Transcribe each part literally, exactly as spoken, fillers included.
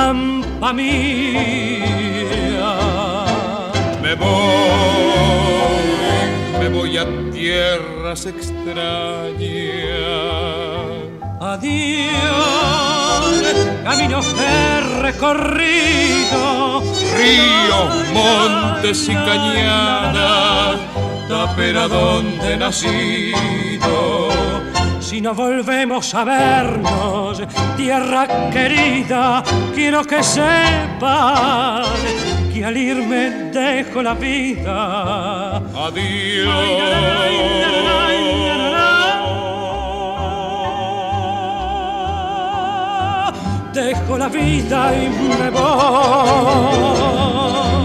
pampa mía. Me voy, me voy a tierras extrañas. Adiós, caminos he recorrido, ríos, montes y cañadas, tapera donde he nacido. Si no volvemos a vernos, tierra querida, quiero que sepas que al irme dejo la vida. Adiós. Dejo la vida y me voy.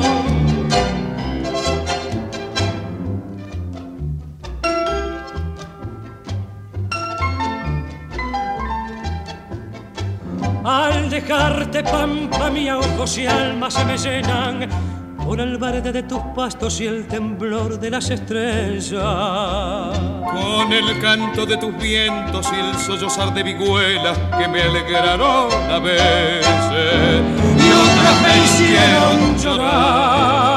Al dejarte, pampa mía, ojos y alma se me llenan con el verde de tus pastos y el temblor de las estrellas. Con el canto de tus vientos y el sollozar de vihuelas que me alegraron a veces y otras me hicieron llorar.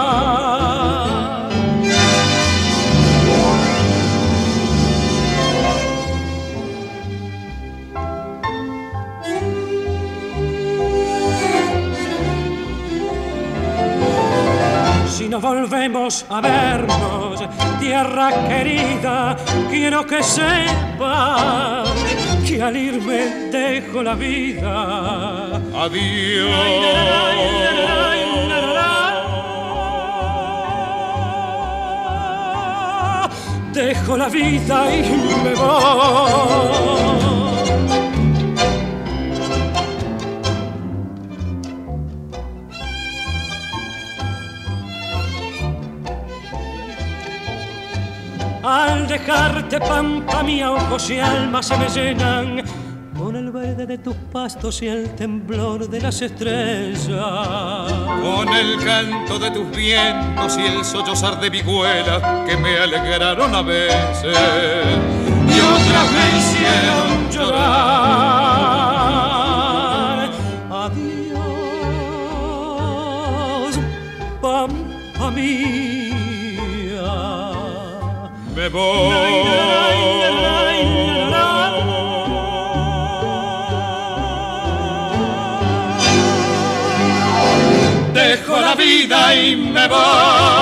Si no volvemos a vernos, tierra querida, quiero que sepas que al irme dejo la vida. Adiós. Dejo la vida y me voy. Al dejarte, pampa mía, ojos y alma se me llenan con el verde de tus pastos y el temblor de las estrellas. Con el canto de tus vientos y el sollozar de vihuelas que me alegraron a veces y otras me hicieron llorar. Adiós, pampa mía. Me voy. Dejo la vida y me voy.